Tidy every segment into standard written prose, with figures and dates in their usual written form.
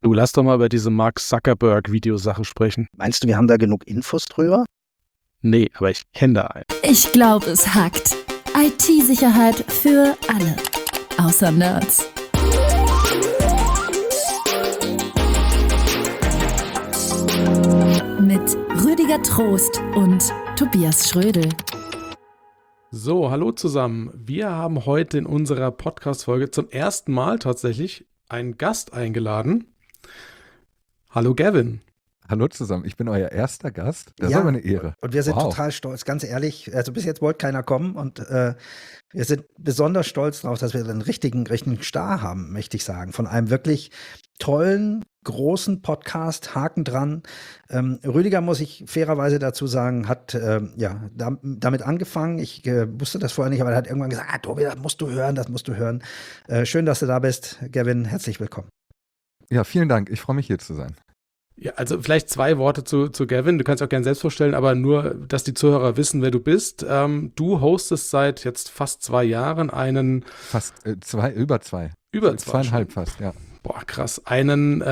Du, lass doch mal über diese Mark Zuckerberg-Videosache sprechen. Meinst du, wir haben da genug Infos drüber? Nee, aber ich kenne da einen. Ich glaube, es hackt. IT-Sicherheit für alle. Außer Nerds. Mit Rüdiger Trost und Tobias Schrödel. So, hallo zusammen. Wir haben heute in unserer Podcast-Folge zum ersten Mal tatsächlich einen Gast eingeladen. Hallo Gavin. Hallo zusammen, ich bin euer erster Gast. Das ist Ja, aber eine Ehre. Und wir sind Wow. total stolz, ganz ehrlich. Also bis jetzt wollte keiner kommen und wir sind besonders stolz darauf, dass wir einen richtigen Star haben, möchte ich sagen. Von einem wirklich tollen, großen Podcast, Haken dran. Rüdiger, muss ich fairerweise dazu sagen, hat damit angefangen. Ich wusste das vorher nicht, aber er hat irgendwann gesagt, Tobi, das musst du hören. Schön, dass du da bist. Gavin, herzlich willkommen. Ja, vielen Dank. Ich freue mich, hier zu sein. Ja, also vielleicht 2 Worte zu Gavin. Du kannst auch gerne selbst vorstellen, aber nur, dass die Zuhörer wissen, wer du bist. Du hostest seit jetzt fast 2 Jahren einen... Fast über 2. Über 2 2,5 schon. fast, ja. Boah, krass. Einen,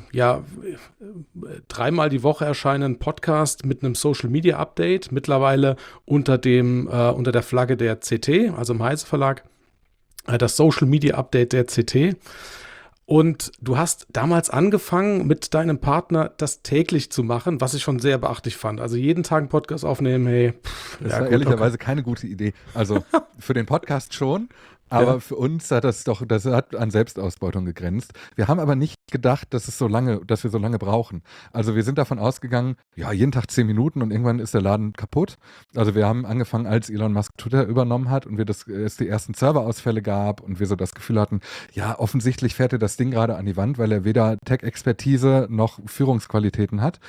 3-mal die Woche erscheinenden Podcast mit einem Social Media Update. Mittlerweile unter der Flagge der CT, also im Heise Verlag. Das Social Media Update der CT. Und du hast damals angefangen, mit deinem Partner das täglich zu machen, was ich schon sehr beachtlich fand. Also jeden Tag einen Podcast aufnehmen, hey. Das war ehrlicherweise keine gute Idee. Also für den Podcast schon, aber für uns hat das hat an Selbstausbeutung gegrenzt. Wir haben aber nicht gedacht, dass wir so lange brauchen. Also wir sind davon ausgegangen, ja, jeden Tag 10 Minuten und irgendwann ist der Laden kaputt. Also wir haben angefangen, als Elon Musk Twitter übernommen hat und es die ersten Serverausfälle gab und wir so das Gefühl hatten, ja, offensichtlich fährt er das Ding gerade an die Wand, weil er weder Tech-Expertise noch Führungsqualitäten hat.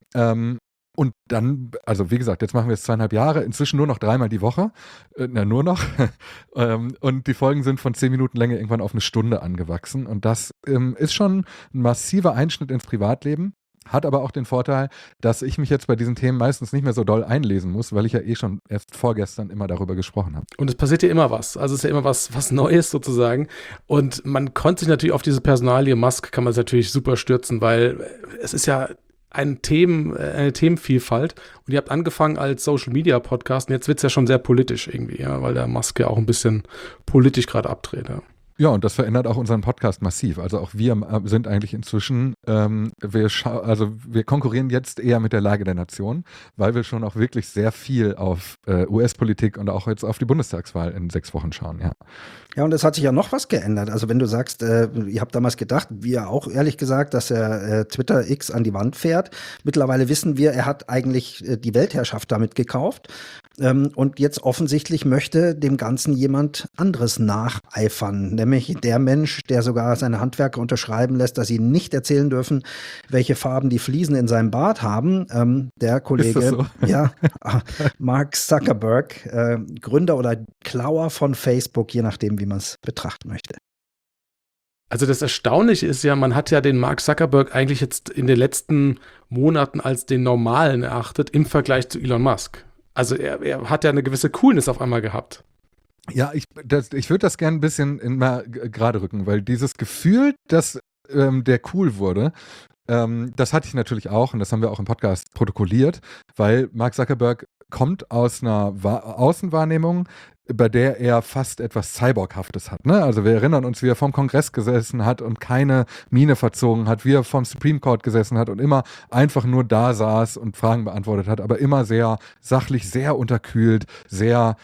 Und dann, also wie gesagt, jetzt machen wir es 2,5 Jahre, inzwischen nur noch 3-mal die Woche, nur noch. Und die Folgen sind von 10 Minuten Länge irgendwann auf 1 Stunde angewachsen. Und das ist schon ein massiver Einschnitt ins Privatleben, hat aber auch den Vorteil, dass ich mich jetzt bei diesen Themen meistens nicht mehr so doll einlesen muss, weil ich ja schon erst vorgestern immer darüber gesprochen habe. Und es passiert ja immer was. Also es ist ja immer was Neues sozusagen. Und man konnte sich natürlich auf diese Personalie Musk, kann man es natürlich super stürzen, weil es ist ja eine Themenvielfalt. Und ihr habt angefangen als Social-Media-Podcast und jetzt wird es ja schon sehr politisch irgendwie, ja, weil der Musk ja auch ein bisschen politisch gerade abdreht. Ja. Ja, und das verändert auch unseren Podcast massiv. Also auch wir sind eigentlich inzwischen, wir konkurrieren jetzt eher mit der Lage der Nation, weil wir schon auch wirklich sehr viel auf US-Politik und auch jetzt auf die Bundestagswahl in 6 Wochen schauen, ja. Ja, und es hat sich ja noch was geändert. Also wenn du sagst, ihr habt damals gedacht, wir auch ehrlich gesagt, dass er Twitter X an die Wand fährt. Mittlerweile wissen wir, er hat eigentlich die Weltherrschaft damit gekauft. Und jetzt offensichtlich möchte dem Ganzen jemand anderes nacheifern. Nämlich der Mensch, der sogar seine Handwerker unterschreiben lässt, dass sie nicht erzählen dürfen, welche Farben die Fliesen in seinem Bad haben. Der Kollege, Ist das so? ja, Mark Zuckerberg, Gründer oder Klauer von Facebook, je nachdem, wie man es betrachten möchte. Also das Erstaunliche ist ja, man hat ja den Mark Zuckerberg eigentlich jetzt in den letzten Monaten als den Normalen erachtet im Vergleich zu Elon Musk. Also er hat ja eine gewisse Coolness auf einmal gehabt. Ja, ich würde das gerne ein bisschen immer gerade rücken, weil dieses Gefühl, dass der cool wurde, das hatte ich natürlich auch und das haben wir auch im Podcast protokolliert, weil Mark Zuckerberg kommt aus einer Außenwahrnehmung, bei der er fast etwas Cyborghaftes hat. Ne? Also wir erinnern uns, wie er vom Kongress gesessen hat und keine Miene verzogen hat, wie er vom Supreme Court gesessen hat und immer einfach nur da saß und Fragen beantwortet hat, aber immer sehr sachlich, sehr unterkühlt, sehr,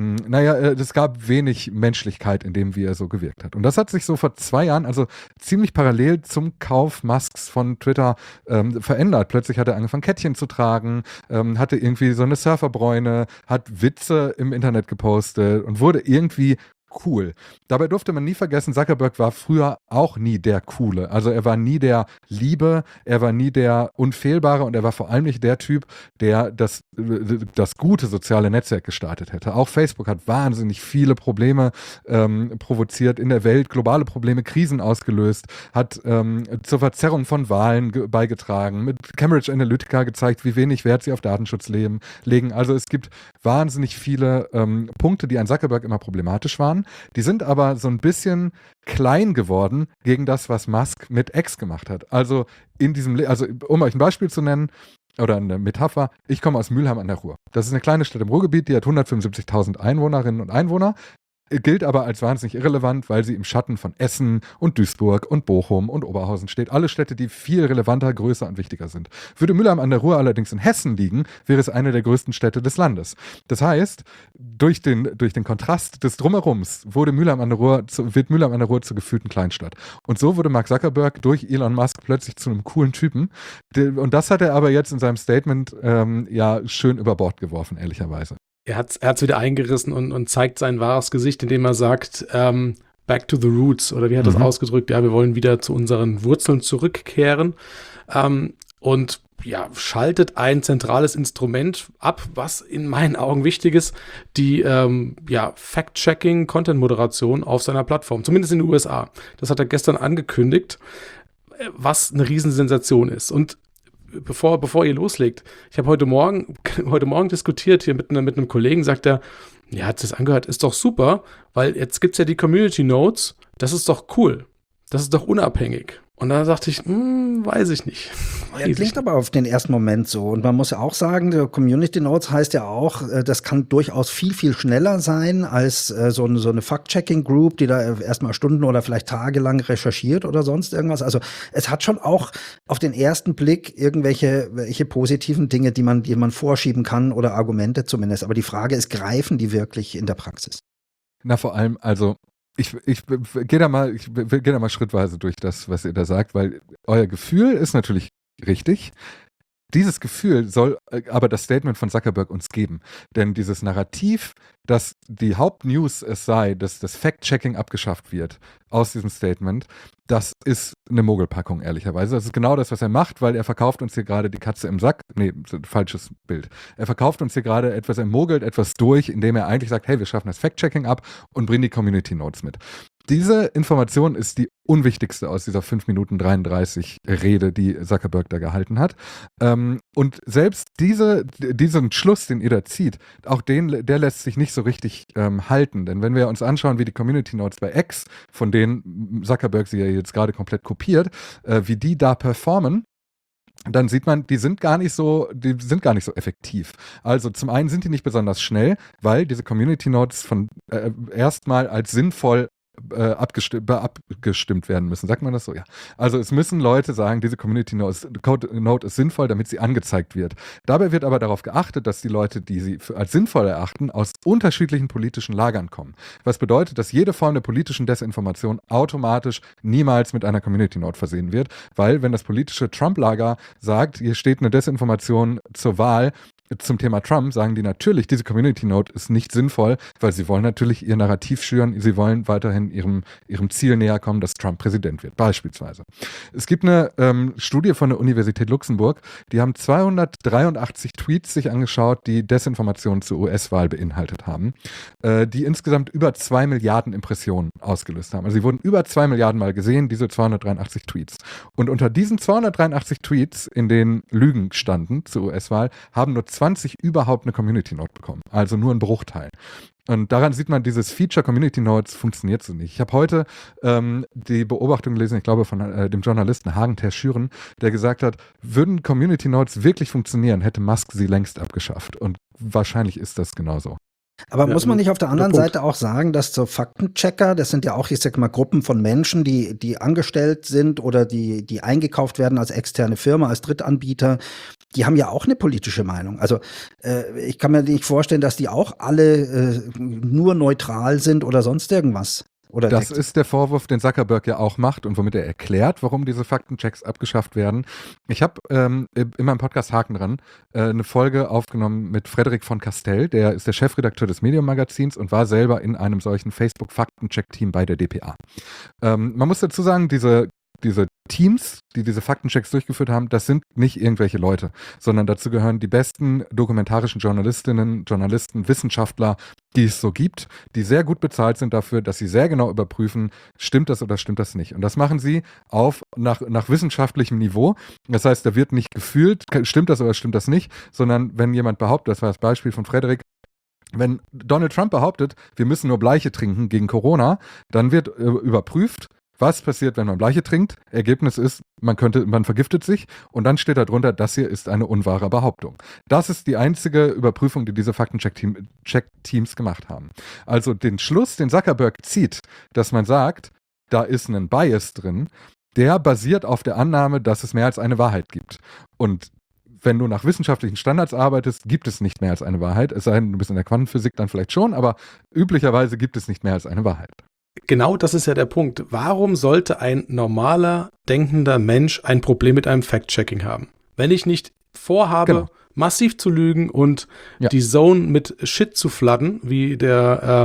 es gab wenig Menschlichkeit in dem, wie er so gewirkt hat. Und das hat sich so vor 2 Jahren, also ziemlich parallel zum Kauf Musks von Twitter verändert. Plötzlich hat er angefangen, Kettchen zu tragen, hatte irgendwie so eine Surferbräune, hat Witze im Internet gepostet und wurde irgendwie cool. Dabei durfte man nie vergessen, Zuckerberg war früher auch nie der Coole. Also er war nie der Liebe, er war nie der Unfehlbare und er war vor allem nicht der Typ, der das gute soziale Netzwerk gestartet hätte. Auch Facebook hat wahnsinnig viele Probleme provoziert in der Welt, globale Probleme, Krisen ausgelöst, hat zur Verzerrung von Wahlen beigetragen, mit Cambridge Analytica gezeigt, wie wenig Wert sie auf Datenschutz legen. Also es gibt wahnsinnig viele Punkte, die an Zuckerberg immer problematisch waren. funktionieren. Die sind aber so ein bisschen klein geworden gegen das, was Musk mit X gemacht hat. Also um euch ein Beispiel zu nennen, oder eine Metapher, ich komme aus Mülheim an der Ruhr. Das ist eine kleine Stadt im Ruhrgebiet, die hat 175.000 Einwohnerinnen und Einwohner, gilt aber als wahnsinnig irrelevant, weil sie im Schatten von Essen und Duisburg und Bochum und Oberhausen steht. Alle Städte, die viel relevanter, größer und wichtiger sind. Würde Mülheim an der Ruhr allerdings in Hessen liegen, wäre es eine der größten Städte des Landes. Das heißt, durch den Kontrast des Drumherums wird Mülheim an der Ruhr zur gefühlten Kleinstadt. Und so wurde Mark Zuckerberg durch Elon Musk plötzlich zu einem coolen Typen. Und das hat er aber jetzt in seinem Statement schön über Bord geworfen, ehrlicherweise. Er hat's wieder eingerissen und zeigt sein wahres Gesicht, indem er sagt, back to the roots, oder wie hat er das ausgedrückt? Ja, wir wollen wieder zu unseren Wurzeln zurückkehren, und ja, schaltet ein zentrales Instrument ab, was in meinen Augen wichtig ist, die Fact-Checking, Content-Moderation auf seiner Plattform, zumindest in den USA. Das hat er gestern angekündigt, was eine Riesensensation ist. Und bevor ihr loslegt, ich habe heute Morgen diskutiert hier mit einem Kollegen, sagt er, ja, hat sich das angehört, ist doch super, weil jetzt gibt es ja die Community Notes, das ist doch cool, das ist doch unabhängig. Und da dachte ich, weiß ich nicht. Klingt aber auf den ersten Moment so. Und man muss ja auch sagen, der Community Notes heißt ja auch, das kann durchaus viel, viel schneller sein als so eine Fact-Checking-Group, die da erstmal Stunden oder vielleicht tagelang recherchiert oder sonst irgendwas. Also es hat schon auch auf den ersten Blick welche positiven Dinge, die man vorschieben kann, oder Argumente zumindest. Aber die Frage ist, greifen die wirklich in der Praxis? Na, vor allem, also ich gehe da mal schrittweise durch das, was ihr da sagt, weil euer Gefühl ist natürlich richtig. Dieses Gefühl soll aber das Statement von Zuckerberg uns geben. Denn dieses Narrativ, dass die Hauptnews es sei, dass das Fact-Checking abgeschafft wird aus diesem Statement, das ist eine Mogelpackung, ehrlicherweise. Das ist genau das, was er macht, weil er verkauft uns hier gerade die Katze im Sack. Nee, falsches Bild. Er verkauft uns hier gerade etwas, er mogelt etwas durch, indem er eigentlich sagt, hey, wir schaffen das Fact-Checking ab und bringen die Community Notes mit. Diese Information ist die unwichtigste aus dieser 5 Minuten 33 Rede, die Zuckerberg da gehalten hat. Und selbst diesen Schluss, den ihr da zieht, auch der lässt sich nicht so richtig halten. Denn wenn wir uns anschauen, wie die Community Notes bei X, von denen Zuckerberg sie ja jetzt gerade komplett kopiert, wie die da performen, dann sieht man, die sind gar nicht so effektiv. Also zum einen sind die nicht besonders schnell, weil diese Community Notes erstmal als sinnvoll abgestimmt werden müssen. Sagt man das so? Ja. Also es müssen Leute sagen, diese Community Note ist sinnvoll, damit sie angezeigt wird. Dabei wird aber darauf geachtet, dass die Leute, die sie als sinnvoll erachten, aus unterschiedlichen politischen Lagern kommen. Was bedeutet, dass jede Form der politischen Desinformation automatisch niemals mit einer Community Note versehen wird, weil wenn das politische Trump-Lager sagt, hier steht eine Desinformation zur Wahl, zum Thema Trump, sagen die natürlich, diese Community Note ist nicht sinnvoll, weil sie wollen natürlich ihr Narrativ schüren, sie wollen weiterhin ihrem Ziel näher kommen, dass Trump Präsident wird, beispielsweise. Es gibt eine Studie von der Universität Luxemburg, die haben 283 Tweets sich angeschaut, die Desinformationen zur US-Wahl beinhaltet haben, die insgesamt über 2 Milliarden Impressionen ausgelöst haben. Also sie wurden über 2 Milliarden Mal gesehen, diese 283 Tweets. Und unter diesen 283 Tweets, in denen Lügen standen zur US-Wahl, haben nur 20 überhaupt eine Community Note bekommen. Also nur ein Bruchteil. Und daran sieht man, dieses Feature Community Notes funktioniert so nicht. Ich habe heute die Beobachtung gelesen, ich glaube von dem Journalisten Hagen Terschüren, der gesagt hat, würden Community Notes wirklich funktionieren, hätte Musk sie längst abgeschafft. Und wahrscheinlich ist das genauso. Aber muss man nicht auf der anderen Seite auch sagen, dass so Faktenchecker, das sind ja auch, ich sag mal, Gruppen von Menschen, die angestellt sind oder die eingekauft werden als externe Firma, als Drittanbieter, die haben ja auch eine politische Meinung. Also ich kann mir nicht vorstellen, dass die auch alle nur neutral sind oder sonst irgendwas. Das ist der Vorwurf, den Zuckerberg ja auch macht und womit er erklärt, warum diese Faktenchecks abgeschafft werden. Ich habe in meinem Podcast Haken dran eine Folge aufgenommen mit Frederik von Castell, der ist der Chefredakteur des Medium-Magazins und war selber in einem solchen Facebook-Faktencheck-Team bei der dpa. Man muss dazu sagen, diese Teams, die diese Faktenchecks durchgeführt haben, das sind nicht irgendwelche Leute, sondern dazu gehören die besten dokumentarischen Journalistinnen, Journalisten, Wissenschaftler, die es so gibt, die sehr gut bezahlt sind dafür, dass sie sehr genau überprüfen, stimmt das oder stimmt das nicht. Und das machen sie nach wissenschaftlichem Niveau. Das heißt, da wird nicht gefühlt, stimmt das oder stimmt das nicht, sondern wenn jemand behauptet, das war das Beispiel von Frederik, Wenn Donald Trump behauptet, wir müssen nur Bleiche trinken gegen Corona, dann wird überprüft, was passiert, wenn man Bleiche trinkt. Ergebnis ist, man vergiftet sich und dann steht da drunter, das hier ist eine unwahre Behauptung. Das ist die einzige Überprüfung, die diese Faktencheck-Teams gemacht haben. Also den Schluss, den Zuckerberg zieht, dass man sagt, da ist ein Bias drin, der basiert auf der Annahme, dass es mehr als eine Wahrheit gibt. Und wenn du nach wissenschaftlichen Standards arbeitest, gibt es nicht mehr als eine Wahrheit. Es sei denn, du bist in der Quantenphysik dann vielleicht schon, aber üblicherweise gibt es nicht mehr als eine Wahrheit. Genau das ist ja der Punkt. Warum sollte ein normaler, denkender Mensch ein Problem mit einem Fact-Checking haben? Wenn ich nicht vorhabe, massiv zu lügen und die Zone mit Shit zu flooden, wie der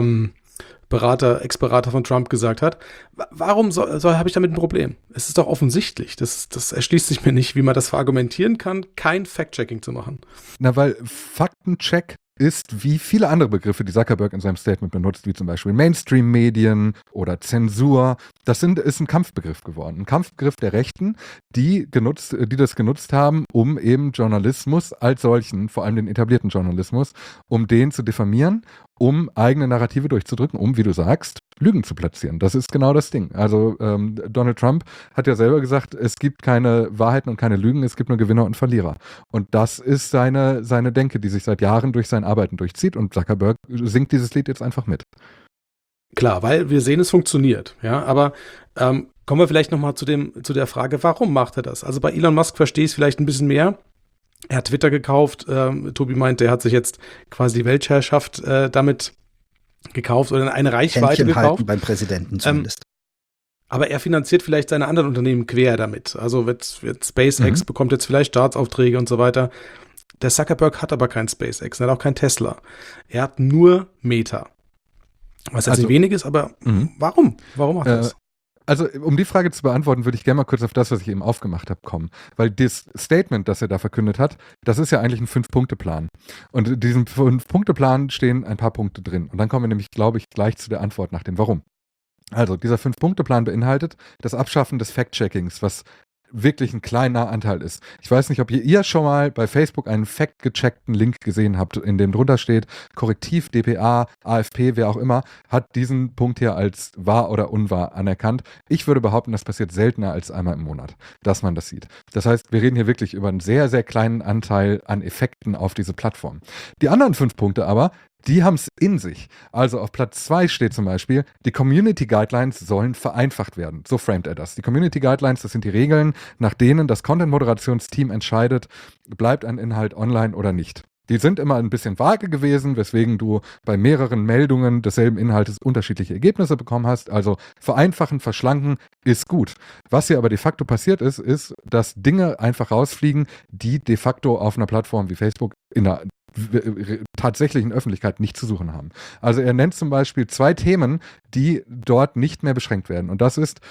Ex-Berater von Trump gesagt hat, warum habe ich damit ein Problem? Es ist doch offensichtlich. Das erschließt sich mir nicht, wie man das verargumentieren kann, kein Fact-Checking zu machen. Na, weil Faktencheck ist wie viele andere Begriffe, die Zuckerberg in seinem Statement benutzt, wie zum Beispiel Mainstream-Medien oder Zensur. Das ist ein Kampfbegriff geworden. Ein Kampfbegriff der Rechten, die das genutzt haben, um eben Journalismus als solchen, vor allem den etablierten Journalismus, um den zu diffamieren, um eigene Narrative durchzudrücken, um, wie du sagst, Lügen zu platzieren. Das ist genau das Ding. Also Donald Trump hat ja selber gesagt, es gibt keine Wahrheiten und keine Lügen, es gibt nur Gewinner und Verlierer. Und das ist seine Denke, die sich seit Jahren durch sein Arbeiten durchzieht und Zuckerberg singt dieses Lied jetzt einfach mit. Klar, weil wir sehen, es funktioniert. Ja, aber kommen wir vielleicht nochmal zu der Frage, warum macht er das? Also bei Elon Musk verstehe ich es vielleicht ein bisschen mehr. Er hat Twitter gekauft. Tobi meint, er hat sich jetzt quasi die Weltherrschaft damit gekauft oder eine Reichweite Händchen gekauft. halten beim Präsidenten zumindest. Aber er finanziert vielleicht seine anderen Unternehmen quer damit. Also wird SpaceX bekommt jetzt vielleicht Staatsaufträge und so weiter. Der Zuckerberg hat aber kein SpaceX, er hat auch kein Tesla. Er hat nur Meta. Was jetzt nicht wenig ist, aber warum? Warum macht er das? Also, um die Frage zu beantworten, würde ich gerne mal kurz auf das, was ich eben aufgemacht habe, kommen. Weil das Statement, das er da verkündet hat, das ist ja eigentlich ein 5-Punkte-Plan. Und in diesem 5-Punkte-Plan stehen ein paar Punkte drin. Und dann kommen wir nämlich, glaube ich, gleich zu der Antwort nach dem Warum. Also, dieser 5-Punkte-Plan beinhaltet das Abschaffen des Fact-Checkings, was wirklich ein kleiner Anteil ist. Ich weiß nicht, ob ihr schon mal bei Facebook einen fact-gecheckten Link gesehen habt, in dem drunter steht, Korrektiv, dpa, AfP, wer auch immer, hat diesen Punkt hier als wahr oder unwahr anerkannt. Ich würde behaupten, das passiert seltener als einmal im Monat, dass man das sieht. Das heißt, wir reden hier wirklich über einen sehr, sehr kleinen Anteil an Effekten auf diese Plattform. Die anderen 5 Punkte aber, die haben es in sich. Also auf Platz 2 steht zum Beispiel, die Community Guidelines sollen vereinfacht werden. So framet er das. Die Community Guidelines, das sind die Regeln, nach denen das Content-Moderationsteam entscheidet, bleibt ein Inhalt online oder nicht. Die sind immer ein bisschen vage gewesen, weswegen du bei mehreren Meldungen desselben Inhaltes unterschiedliche Ergebnisse bekommen hast. Also vereinfachen, verschlanken ist gut. Was hier aber de facto passiert ist, dass Dinge einfach rausfliegen, die de facto auf einer Plattform wie Facebook in der tatsächlichen Öffentlichkeit nicht zu suchen haben. Also er nennt zum Beispiel 2 Themen, die dort nicht mehr beschränkt werden. Und das ist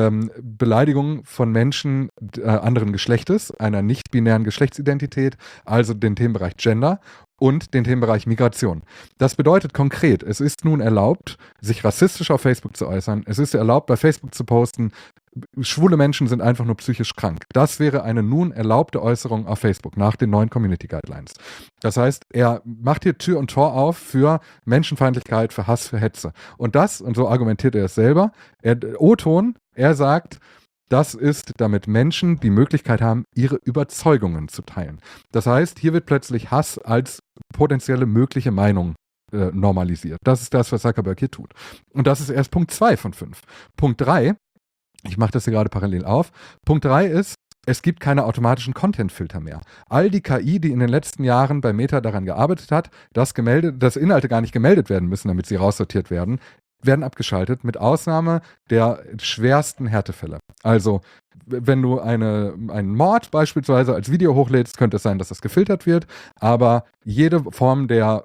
Beleidigung von Menschen anderen Geschlechtes, einer nicht-binären Geschlechtsidentität, also den Themenbereich Gender und den Themenbereich Migration. Das bedeutet konkret, es ist nun erlaubt, sich rassistisch auf Facebook zu äußern. Es ist erlaubt, bei Facebook zu posten, schwule Menschen sind einfach nur psychisch krank. Das wäre eine nun erlaubte Äußerung auf Facebook nach den neuen Community Guidelines. Das heißt, er macht hier Tür und Tor auf für Menschenfeindlichkeit, für Hass, für Hetze. Und so argumentiert er es selber, O-Ton, er sagt, das ist, damit Menschen die Möglichkeit haben, ihre Überzeugungen zu teilen. Das heißt, hier wird plötzlich Hass als potenzielle mögliche Meinung normalisiert. Das ist das, was Zuckerberg hier tut. Und das ist erst Punkt 2 von 5. Punkt 3, ich mache das hier gerade parallel auf, Punkt 3 ist, es gibt keine automatischen Content-Filter mehr. All die KI, die in den letzten Jahren bei Meta daran gearbeitet hat, dass Inhalte gar nicht gemeldet werden müssen, damit sie raussortiert werden abgeschaltet, mit Ausnahme der schwersten Härtefälle. Also, wenn du einen Mord beispielsweise als Video hochlädst, könnte es sein, dass das gefiltert wird, aber jede Form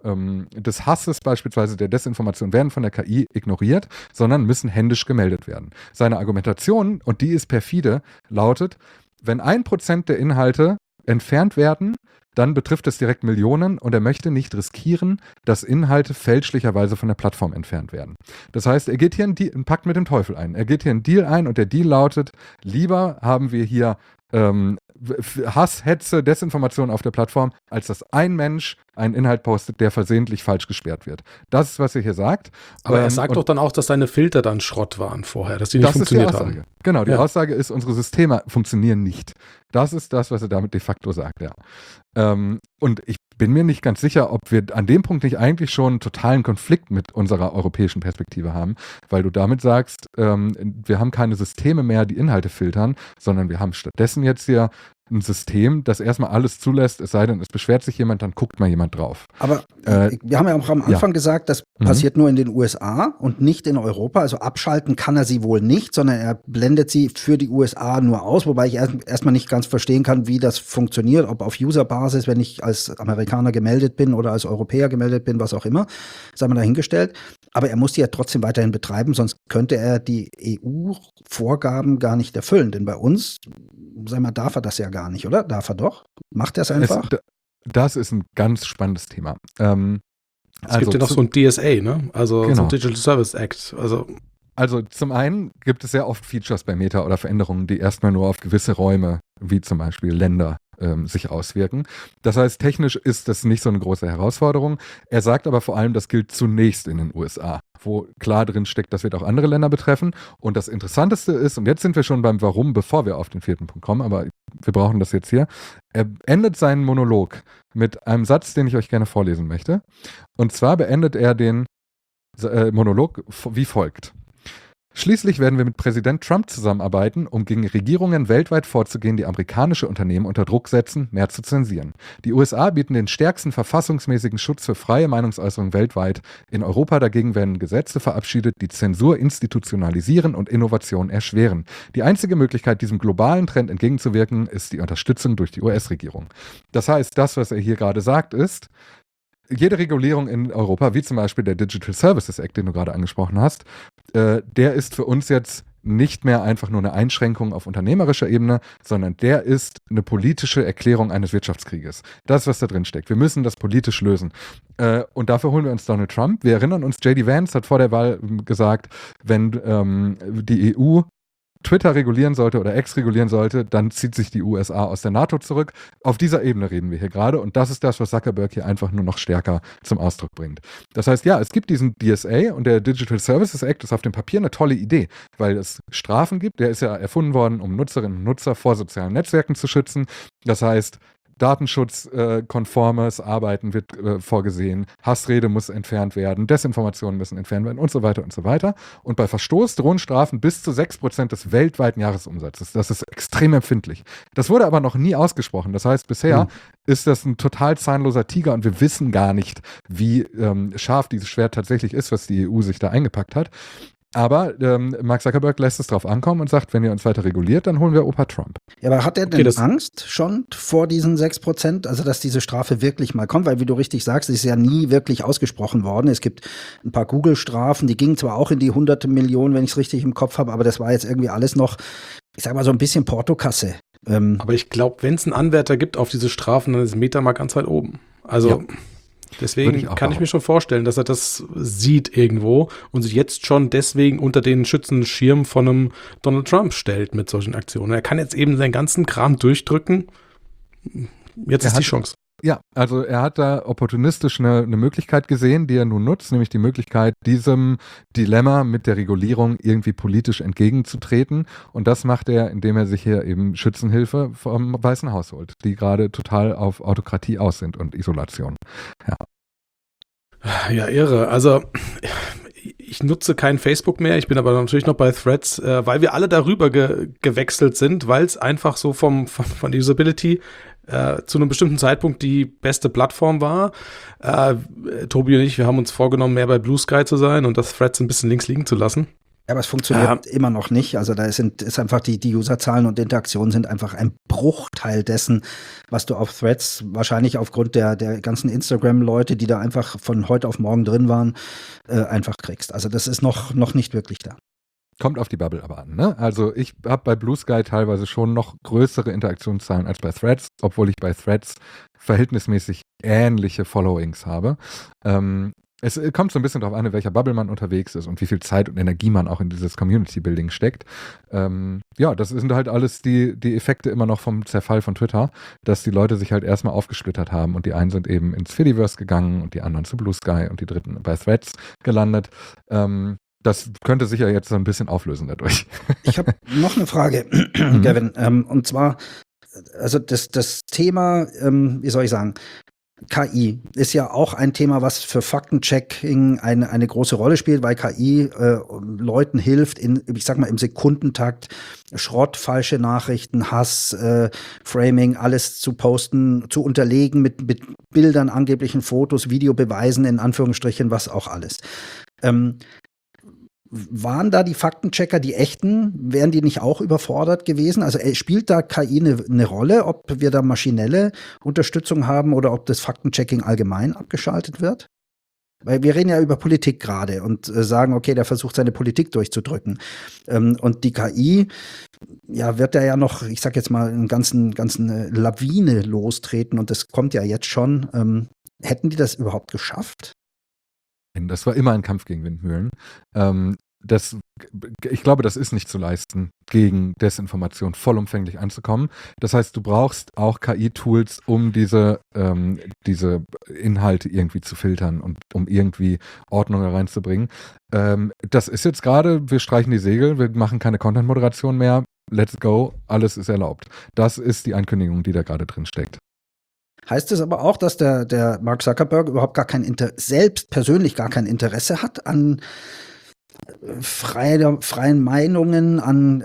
des Hasses, beispielsweise der Desinformation, werden von der KI ignoriert, sondern müssen händisch gemeldet werden. Seine Argumentation, und die ist perfide, lautet, wenn 1% der Inhalte entfernt werden, dann betrifft es direkt Millionen und er möchte nicht riskieren, dass Inhalte fälschlicherweise von der Plattform entfernt werden. Das heißt, er geht hier einen Pakt mit dem Teufel ein. Er geht hier einen Deal ein und der Deal lautet, lieber haben wir hier Hass, Hetze, Desinformation auf der Plattform, als dass ein Mensch einen Inhalt postet, der versehentlich falsch gesperrt wird. Das ist, was er hier sagt. Aber er sagt doch dann auch, dass seine Filter dann Schrott waren vorher, dass die nicht das funktioniert ist die Aussage. haben. Genau, die Aussage ist, unsere Systeme funktionieren nicht. Das ist das, was er damit de facto sagt, ja. Und ich bin mir nicht ganz sicher, ob wir an dem Punkt nicht eigentlich schon einen totalen Konflikt mit unserer europäischen Perspektive haben, weil du damit sagst, wir haben keine Systeme mehr, die Inhalte filtern, sondern wir haben stattdessen jetzt hier ein System, das erstmal alles zulässt, es sei denn, es beschwert sich jemand, dann guckt mal jemand drauf. Aber wir haben ja auch am Anfang gesagt, das passiert nur in den USA und nicht in Europa. Also abschalten kann er sie wohl nicht, sondern er blendet sie für die USA nur aus, wobei ich erstmal nicht ganz verstehen kann, wie das funktioniert, ob auf User-Basis, wenn ich als Amerikaner gemeldet bin oder als Europäer gemeldet bin, was auch immer, sei mal dahingestellt. Aber er muss die ja trotzdem weiterhin betreiben, sonst könnte er die EU-Vorgaben gar nicht erfüllen. Denn bei uns, sag mal, darf er das ja gar nicht, oder? Darf er doch? Macht er es einfach? Das ist ein ganz spannendes Thema. Es gibt ja noch so ein DSA, ne? Also genau. so ein Digital Service Act. Also zum einen gibt es sehr oft Features bei Meta oder Veränderungen, die erstmal nur auf gewisse Räume, wie zum Beispiel Länder, sich auswirken. Das heißt, technisch ist das nicht so eine große Herausforderung. Er sagt aber vor allem, das gilt zunächst in den USA, wo klar drin steckt, das wird auch andere Länder betreffen. Und das Interessanteste ist, und jetzt sind wir schon beim Warum, bevor wir auf den 4. Punkt kommen, aber wir brauchen das jetzt hier. Er endet seinen Monolog mit einem Satz, den ich euch gerne vorlesen möchte. Und zwar beendet er den Monolog wie folgt. Schließlich werden wir mit Präsident Trump zusammenarbeiten, um gegen Regierungen weltweit vorzugehen, die amerikanische Unternehmen unter Druck setzen, mehr zu zensieren. Die USA bieten den stärksten verfassungsmäßigen Schutz für freie Meinungsäußerung weltweit. In Europa dagegen werden Gesetze verabschiedet, die Zensur institutionalisieren und Innovation erschweren. Die einzige Möglichkeit, diesem globalen Trend entgegenzuwirken, ist die Unterstützung durch die US-Regierung. Das heißt, das, was er hier gerade sagt, ist, jede Regulierung in Europa, wie zum Beispiel der Digital Services Act, den du gerade angesprochen hast, der ist für uns jetzt nicht mehr einfach nur eine Einschränkung auf unternehmerischer Ebene, sondern der ist eine politische Erklärung eines Wirtschaftskrieges. Das ist, was da drin steckt. Wir müssen das politisch lösen. Und dafür holen wir uns Donald Trump. Wir erinnern uns, J.D. Vance hat vor der Wahl gesagt, wenn die EU Twitter regulieren sollte oder X regulieren sollte, dann zieht sich die USA aus der NATO zurück. Auf dieser Ebene reden wir hier gerade und das ist das, was Zuckerberg hier einfach nur noch stärker zum Ausdruck bringt. Das heißt, ja, es gibt diesen DSA und der Digital Services Act ist auf dem Papier eine tolle Idee, weil es Strafen gibt. Der ist ja erfunden worden, um Nutzerinnen und Nutzer vor sozialen Netzwerken zu schützen. Das heißt, datenschutzkonformes Arbeiten wird vorgesehen, Hassrede muss entfernt werden, Desinformationen müssen entfernt werden und so weiter und so weiter. Und bei Verstoß drohen Strafen bis zu 6% des weltweiten Jahresumsatzes. Das ist extrem empfindlich. Das wurde aber noch nie ausgesprochen. Das heißt, bisher ist das ein total zahnloser Tiger und wir wissen gar nicht, wie scharf dieses Schwert tatsächlich ist, was die EU sich da eingepackt hat. Aber Mark Zuckerberg lässt es drauf ankommen und sagt, wenn ihr uns weiter reguliert, dann holen wir Opa Trump. Ja, aber hat er denn Angst schon vor diesen 6%? Also, dass diese Strafe wirklich mal kommt? Weil, wie du richtig sagst, es ist ja nie wirklich ausgesprochen worden. Es gibt ein paar Google-Strafen, die gingen zwar auch in die hunderte Millionen, wenn ich es richtig im Kopf habe, aber das war jetzt irgendwie alles noch, ich sag mal, so ein bisschen Portokasse. Aber ich glaube, wenn es einen Anwärter gibt auf diese Strafen, dann ist Meta mal ganz weit oben. Also ja. Deswegen kann ich mir schon vorstellen, dass er das sieht irgendwo und sich jetzt schon deswegen unter den schützenden Schirm von einem Donald Trump stellt mit solchen Aktionen. Er kann jetzt eben seinen ganzen Kram durchdrücken. Jetzt ist die Chance. Ja, also er hat da opportunistisch eine Möglichkeit gesehen, die er nun nutzt, nämlich die Möglichkeit, diesem Dilemma mit der Regulierung irgendwie politisch entgegenzutreten. Und das macht er, indem er sich hier eben Schützenhilfe vom Weißen Haus holt, die gerade total auf Autokratie aus sind und Isolation. Ja, irre. Also ich nutze kein Facebook mehr, ich bin aber natürlich noch bei Threads, weil wir alle darüber gewechselt sind, weil es einfach so von der Usability zu einem bestimmten Zeitpunkt die beste Plattform war. Tobi und ich, wir haben uns vorgenommen, mehr bei Blue Sky zu sein und das Threads ein bisschen links liegen zu lassen. Ja, aber es funktioniert immer noch nicht. Also da ist einfach die Userzahlen und Interaktionen sind einfach ein Bruchteil dessen, was du auf Threads wahrscheinlich aufgrund der ganzen Instagram-Leute, die da einfach von heute auf morgen drin waren, einfach kriegst. Also das ist noch nicht wirklich da. Kommt auf die Bubble aber an, ne? Also ich habe bei Blue Sky teilweise schon noch größere Interaktionszahlen als bei Threads, obwohl ich bei Threads verhältnismäßig ähnliche Followings habe. Es kommt so ein bisschen darauf an, in welcher Bubble man unterwegs ist und wie viel Zeit und Energie man auch in dieses Community-Building steckt. Das sind halt alles die Effekte immer noch vom Zerfall von Twitter, dass die Leute sich halt erstmal aufgesplittert haben und die einen sind eben ins Fediverse gegangen und die anderen zu Blue Sky und die dritten bei Threads gelandet. Das könnte sich ja jetzt so ein bisschen auflösen dadurch. Ich habe noch eine Frage, Gavin. Und zwar, also das Thema, wie soll ich sagen, KI ist ja auch ein Thema, was für Faktenchecking eine große Rolle spielt, weil KI Leuten hilft, ich sag mal, im Sekundentakt Schrott, falsche Nachrichten, Hass, Framing, alles zu posten, zu unterlegen mit Bildern, angeblichen Fotos, Videobeweisen, in Anführungsstrichen, was auch alles. Waren da die Faktenchecker, die echten, wären die nicht auch überfordert gewesen? Also spielt da KI eine Rolle, ob wir da maschinelle Unterstützung haben oder ob das Faktenchecking allgemein abgeschaltet wird? Weil wir reden ja über Politik gerade und sagen, okay, der versucht seine Politik durchzudrücken. Und die KI, ja, wird da ja noch, ich sag jetzt mal, einen ganzen Lawine lostreten und das kommt ja jetzt schon. Hätten die das überhaupt geschafft? Das war immer ein Kampf gegen Windmühlen. Ich glaube, das ist nicht zu leisten, gegen Desinformation vollumfänglich anzukommen. Das heißt, du brauchst auch KI-Tools, um diese Inhalte irgendwie zu filtern und um irgendwie Ordnung reinzubringen. Das ist jetzt gerade, wir streichen die Segel, wir machen keine Content-Moderation mehr, let's go, alles ist erlaubt. Das ist die Ankündigung, die da gerade drin steckt. Heißt es aber auch, dass der Mark Zuckerberg überhaupt selbst persönlich gar kein Interesse hat an freien Meinungen, an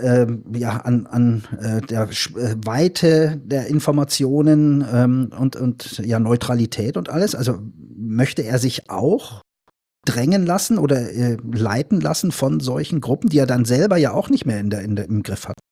der Weite der Informationen und Neutralität und alles? Also möchte er sich auch drängen lassen oder leiten lassen von solchen Gruppen, die er dann selber ja auch nicht mehr im Griff hat?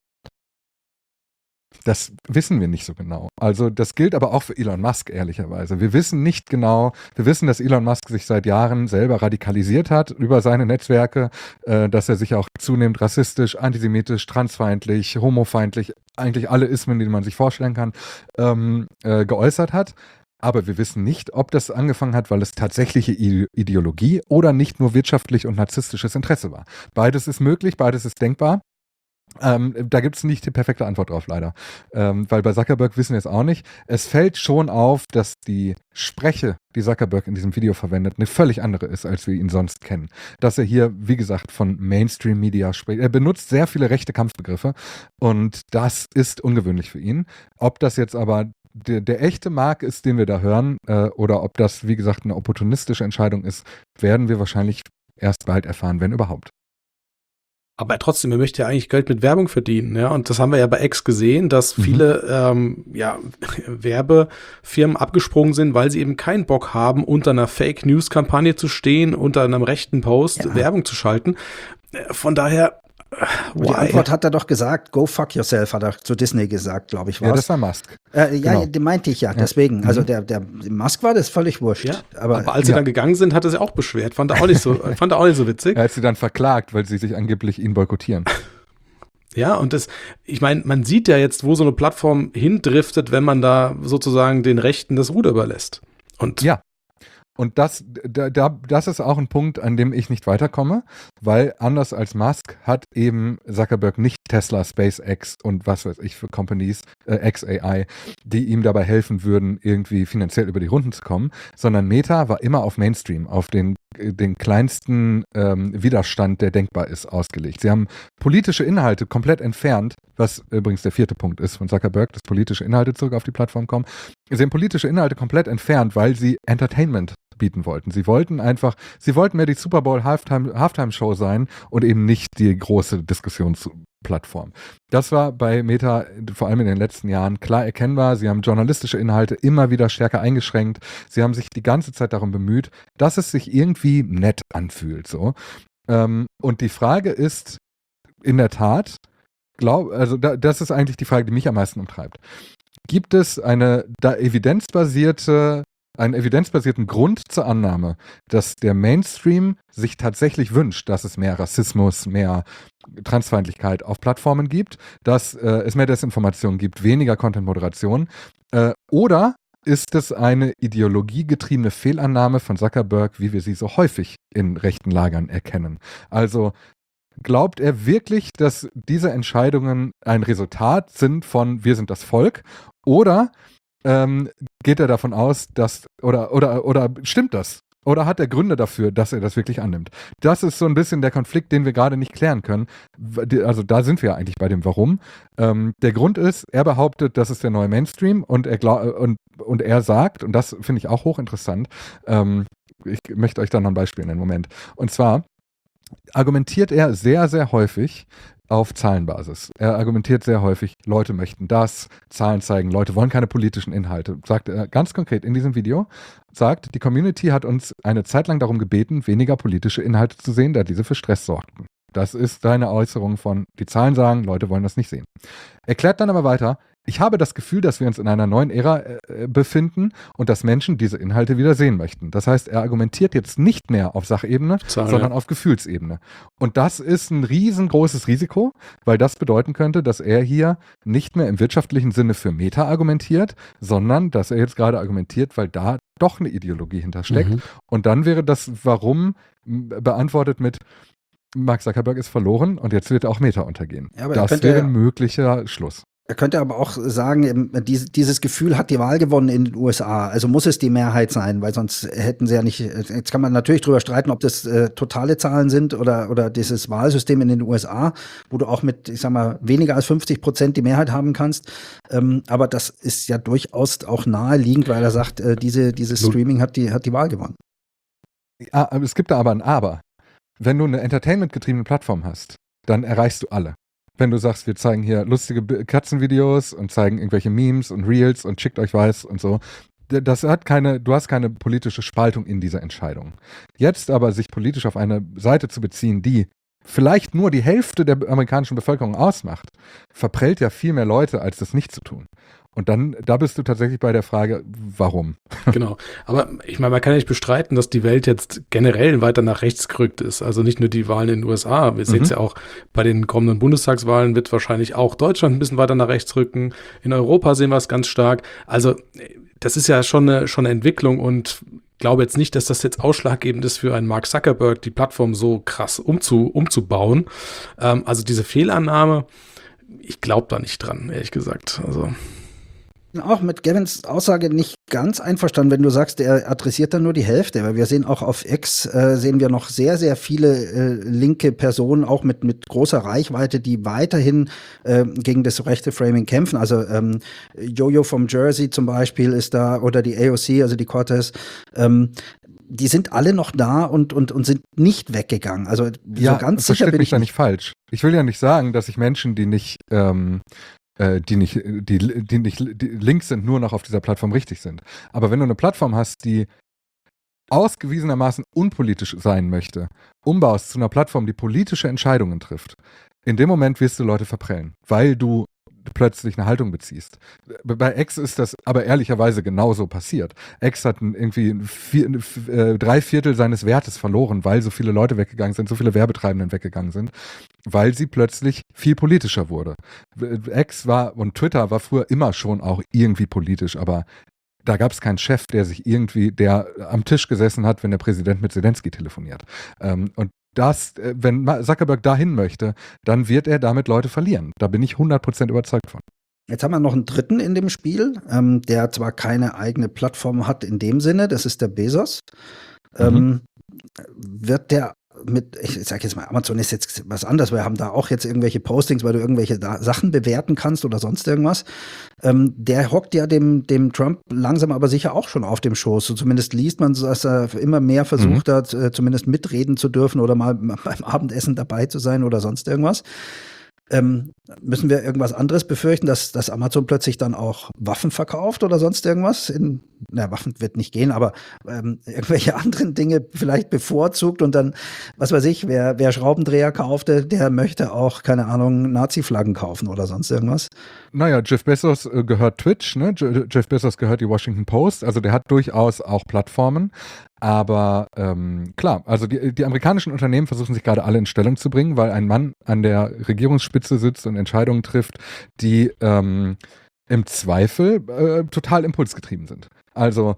Das wissen wir nicht so genau. Also das gilt aber auch für Elon Musk, ehrlicherweise. Wir wissen nicht genau, wir wissen, dass Elon Musk sich seit Jahren selber radikalisiert hat über seine Netzwerke, dass er sich auch zunehmend rassistisch, antisemitisch, transfeindlich, homofeindlich, eigentlich alle Ismen, die man sich vorstellen kann, geäußert hat. Aber wir wissen nicht, ob das angefangen hat, weil es tatsächliche Ideologie oder nicht nur wirtschaftlich und narzisstisches Interesse war. Beides ist möglich, beides ist denkbar. Da gibt es nicht die perfekte Antwort drauf, leider. Weil bei Zuckerberg wissen wir es auch nicht. Es fällt schon auf, dass die Spreche, die Zuckerberg in diesem Video verwendet, eine völlig andere ist, als wir ihn sonst kennen. Dass er hier, wie gesagt, von Mainstream-Media spricht. Er benutzt sehr viele rechte Kampfbegriffe und das ist ungewöhnlich für ihn. Ob das jetzt aber der echte Mark ist, den wir da hören, oder ob das, wie gesagt, eine opportunistische Entscheidung ist, werden wir wahrscheinlich erst bald erfahren, wenn überhaupt. Aber trotzdem, er möchte ja eigentlich Geld mit Werbung verdienen, ja. Und das haben wir ja bei X gesehen, dass viele Werbefirmen abgesprungen sind, weil sie eben keinen Bock haben, unter einer Fake-News-Kampagne zu stehen, unter einem rechten Post Werbung zu schalten. Von daher, die Antwort hat er doch gesagt, go fuck yourself, hat er zu Disney gesagt, glaube ich. Ja, das war Musk. Genau. Den meinte ich ja, deswegen. Also der Musk war das völlig wurscht. Ja, aber als sie dann gegangen sind, hat er sich auch beschwert. Fand er auch nicht so witzig. Er hat sie dann verklagt, weil sie sich angeblich ihn boykottieren. Ja, und ich meine, man sieht ja jetzt, wo so eine Plattform hindriftet, wenn man da sozusagen den Rechten das Ruder überlässt. Und ja. Und das ist auch ein Punkt, an dem ich nicht weiterkomme, weil anders als Musk hat eben Zuckerberg nicht Tesla, SpaceX und was weiß ich für Companies, XAI, die ihm dabei helfen würden, irgendwie finanziell über die Runden zu kommen, sondern Meta war immer auf Mainstream, auf den kleinsten Widerstand, der denkbar ist, ausgelegt. Sie haben politische Inhalte komplett entfernt, was übrigens der 4. Punkt ist von Zuckerberg, dass politische Inhalte zurück auf die Plattform kommen. Sie haben politische Inhalte komplett entfernt, weil sie Entertainment bieten wollten. Sie wollten mehr die Super Bowl Halftime-Show sein und eben nicht die große Diskussionsplattform. Das war bei Meta vor allem in den letzten Jahren klar erkennbar. Sie haben journalistische Inhalte immer wieder stärker eingeschränkt. Sie haben sich die ganze Zeit darum bemüht, dass es sich irgendwie nett anfühlt. So. Und die Frage ist in der Tat, das ist eigentlich die Frage, die mich am meisten umtreibt. Gibt es einen evidenzbasierten Grund zur Annahme, dass der Mainstream sich tatsächlich wünscht, dass es mehr Rassismus, mehr Transfeindlichkeit auf Plattformen gibt, dass es mehr Desinformation gibt, weniger Content-Moderation? Oder ist es eine ideologiegetriebene Fehlannahme von Zuckerberg, wie wir sie so häufig in rechten Lagern erkennen. Also glaubt er wirklich, dass diese Entscheidungen ein Resultat sind von wir sind das Volk, oder geht er davon aus, dass oder stimmt das? Oder hat er Gründe dafür, dass er das wirklich annimmt? Das ist so ein bisschen der Konflikt, den wir gerade nicht klären können. Also da sind wir eigentlich bei dem Warum. Der Grund ist, er behauptet, das ist der neue Mainstream und er sagt, und das finde ich auch hochinteressant, ich möchte euch da noch ein Beispiel nennen, Moment. Und zwar argumentiert er sehr, sehr häufig auf Zahlenbasis. Er argumentiert sehr häufig, Leute möchten das, Zahlen zeigen, Leute wollen keine politischen Inhalte. Sagt er ganz konkret in diesem Video, sagt, die Community hat uns eine Zeit lang darum gebeten, weniger politische Inhalte zu sehen, da diese für Stress sorgten. Das ist seine Äußerung von, die Zahlen sagen, Leute wollen das nicht sehen. Erklärt dann aber weiter, ich habe das Gefühl, dass wir uns in einer neuen Ära befinden und dass Menschen diese Inhalte wieder sehen möchten. Das heißt, er argumentiert jetzt nicht mehr auf Sachebene, sondern auf Gefühlsebene. Und das ist ein riesengroßes Risiko, weil das bedeuten könnte, dass er hier nicht mehr im wirtschaftlichen Sinne für Meta argumentiert, sondern dass er jetzt gerade argumentiert, weil da doch eine Ideologie hintersteckt. Und dann wäre das Warum beantwortet mit Mark Zuckerberg ist verloren und jetzt wird auch Meta untergehen. Ja, das wäre ein möglicher Schluss. Er könnte aber auch sagen, dieses Gefühl hat die Wahl gewonnen in den USA. Also muss es die Mehrheit sein, weil sonst hätten sie ja nicht. Jetzt kann man natürlich drüber streiten, ob das totale Zahlen sind oder dieses Wahlsystem in den USA, wo du auch mit, ich sag mal, weniger als 50% die Mehrheit haben kannst. Aber das ist ja durchaus auch naheliegend, weil er sagt, dieses Streaming hat die Wahl gewonnen. Ja, es gibt da aber ein Aber. Wenn du eine entertainment-getriebene Plattform hast, dann erreichst du alle. Wenn du sagst, wir zeigen hier lustige Katzenvideos und zeigen irgendwelche Memes und Reels und schickt euch weiß und so, du hast keine politische Spaltung in dieser Entscheidung. Jetzt aber sich politisch auf eine Seite zu beziehen, die vielleicht nur die Hälfte der amerikanischen Bevölkerung ausmacht, verprellt ja viel mehr Leute, als das nicht zu tun. Und dann, da bist du tatsächlich bei der Frage, warum? Genau. Aber ich meine, man kann ja nicht bestreiten, dass die Welt jetzt generell weiter nach rechts gerückt ist. Also nicht nur die Wahlen in den USA. Wir sehen es ja auch bei den kommenden Bundestagswahlen, wird wahrscheinlich auch Deutschland ein bisschen weiter nach rechts rücken. In Europa sehen wir es ganz stark. Also das ist ja schon eine Entwicklung und ich glaube jetzt nicht, dass das jetzt ausschlaggebend ist für einen Mark Zuckerberg, die Plattform so krass umzubauen. Also diese Fehlannahme, ich glaube da nicht dran, ehrlich gesagt. Also auch mit Gavins Aussage nicht ganz einverstanden, wenn du sagst, er adressiert dann nur die Hälfte, weil wir sehen auch auf X, sehen wir noch sehr, sehr viele linke Personen, auch mit großer Reichweite, die weiterhin gegen das rechte Framing kämpfen. Also Jojo vom Jersey zum Beispiel ist da, oder die AOC, also die Cortez, die sind alle noch da und sind nicht weggegangen. Also ja, so ganz sicher bin ich da nicht falsch. Ich will ja nicht sagen, dass ich Menschen, die links sind, nur noch auf dieser Plattform richtig sind. Aber wenn du eine Plattform hast, die ausgewiesenermaßen unpolitisch sein möchte, umbaust zu einer Plattform, die politische Entscheidungen trifft, in dem Moment wirst du Leute verprellen, weil du plötzlich eine Haltung beziehst. Bei X ist das aber ehrlicherweise genauso passiert. X hat irgendwie 3/4 seines Wertes verloren, weil so viele Leute weggegangen sind, so viele Werbetreibenden weggegangen sind, weil sie plötzlich viel politischer wurde. X und Twitter war früher immer schon auch irgendwie politisch, aber da gab es keinen Chef, der am Tisch gesessen hat, wenn der Präsident mit Zelensky telefoniert. Und wenn Zuckerberg dahin möchte, dann wird er damit Leute verlieren. Da bin ich 100% überzeugt von. Jetzt haben wir noch einen dritten in dem Spiel, der zwar keine eigene Plattform hat in dem Sinne, das ist der Bezos. Wird der ich sag jetzt mal, Amazon ist jetzt was anderes, wir haben da auch jetzt irgendwelche Postings, weil du irgendwelche Sachen bewerten kannst oder sonst irgendwas. Der hockt ja dem Trump langsam aber sicher auch schon auf dem Schoß. So zumindest liest man, dass er immer mehr versucht hat, zumindest mitreden zu dürfen oder mal beim Abendessen dabei zu sein oder sonst irgendwas. Müssen wir irgendwas anderes befürchten, dass Amazon plötzlich dann auch Waffen verkauft oder sonst irgendwas? Waffen wird nicht gehen, aber irgendwelche anderen Dinge vielleicht bevorzugt und dann, was weiß ich, wer Schraubendreher kaufte, der möchte auch, keine Ahnung, Nazi-Flaggen kaufen oder sonst irgendwas. Naja, Jeff Bezos gehört Twitch, ne? Jeff Bezos gehört die Washington Post, also der hat durchaus auch Plattformen. Aber klar, also die amerikanischen Unternehmen versuchen sich gerade alle in Stellung zu bringen, weil ein Mann an der Regierungsspitze sitzt und Entscheidungen trifft, die im Zweifel total impulsgetrieben sind. Also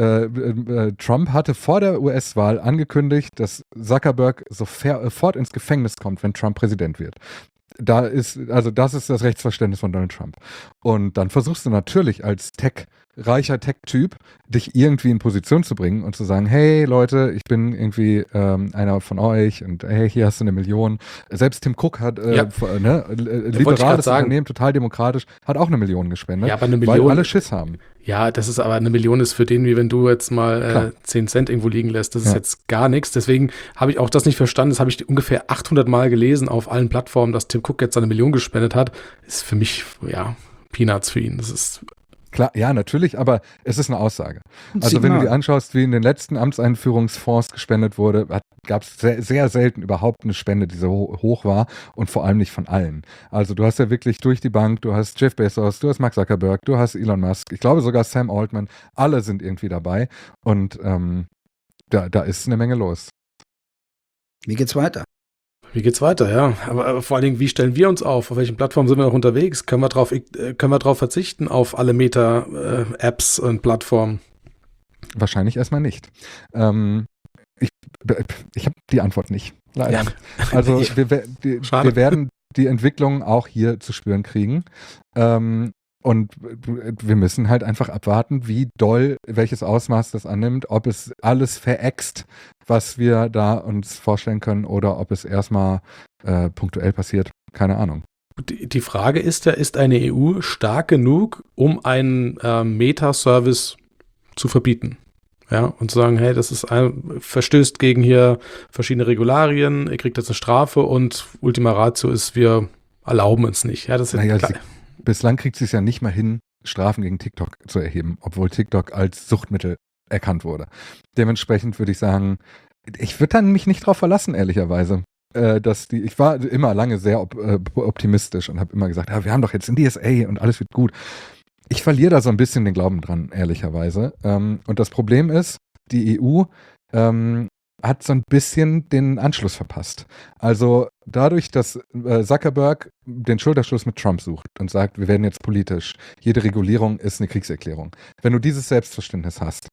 Trump hatte vor der US-Wahl angekündigt, dass Zuckerberg sofort ins Gefängnis kommt, wenn Trump Präsident wird. Das ist das Rechtsverständnis von Donald Trump. Und dann versuchst du natürlich als reicher Tech-Typ, dich irgendwie in Position zu bringen und zu sagen, hey Leute, ich bin irgendwie einer von euch und hey, hier hast du 1 Million. Selbst Tim Cook hat liberales Unternehmen, total demokratisch, hat auch 1 Million gespendet, ja, aber 1 Million, weil alle Schiss haben. Ja, das ist aber 1 Million ist für den, wie wenn du jetzt mal 10 Cent irgendwo liegen lässt. Das ist jetzt gar nichts. Deswegen habe ich auch das nicht verstanden. Das habe ich ungefähr 800 Mal gelesen auf allen Plattformen, dass Tim Cook jetzt 1 Million gespendet hat. Ist für mich, Peanuts für ihn. Das ist klar, ja, natürlich, aber es ist eine Aussage. Also wenn du dir anschaust, wie in den letzten Amtseinführungsfonds gespendet wurde, gab es sehr, sehr selten überhaupt eine Spende, die so hoch war und vor allem nicht von allen. Also du hast ja wirklich durch die Bank, du hast Jeff Bezos, du hast Mark Zuckerberg, du hast Elon Musk, ich glaube sogar Sam Altman, alle sind irgendwie dabei und da ist eine Menge los. Wie geht's weiter? Wie geht's weiter, ja. Aber vor allen Dingen, wie stellen wir uns auf? Auf welchen Plattformen sind wir noch unterwegs? Können wir drauf verzichten auf alle Meta-Apps und Plattformen? Wahrscheinlich erstmal nicht. Ich habe die Antwort nicht. Leider. Ja. Also wir werden die Entwicklung auch hier zu spüren kriegen. Und wir müssen halt einfach abwarten, wie doll, welches Ausmaß das annimmt, ob es alles veräxt, was wir da uns vorstellen können, oder ob es erstmal punktuell passiert. Keine Ahnung. Die Frage ist ja, ist eine EU stark genug, um einen Meta-Service zu verbieten? Ja, und zu sagen, hey, das ist verstößt gegen hier verschiedene Regularien, ihr kriegt jetzt eine Strafe und Ultima Ratio ist, wir erlauben es nicht. Ja, das ist ja klar. Bislang kriegt sie es ja nicht mal hin, Strafen gegen TikTok zu erheben, obwohl TikTok als Suchtmittel erkannt wurde. Dementsprechend würde ich sagen, ich würde dann mich nicht drauf verlassen, ehrlicherweise. Ich war immer lange sehr optimistisch und habe immer gesagt, wir haben doch jetzt ein DSA und alles wird gut. Ich verliere da so ein bisschen den Glauben dran, ehrlicherweise. Und das Problem ist, die EU hat so ein bisschen den Anschluss verpasst. Also dadurch, dass Zuckerberg den Schulterschluss mit Trump sucht und sagt, wir werden jetzt politisch, jede Regulierung ist eine Kriegserklärung. Wenn du dieses Selbstverständnis hast,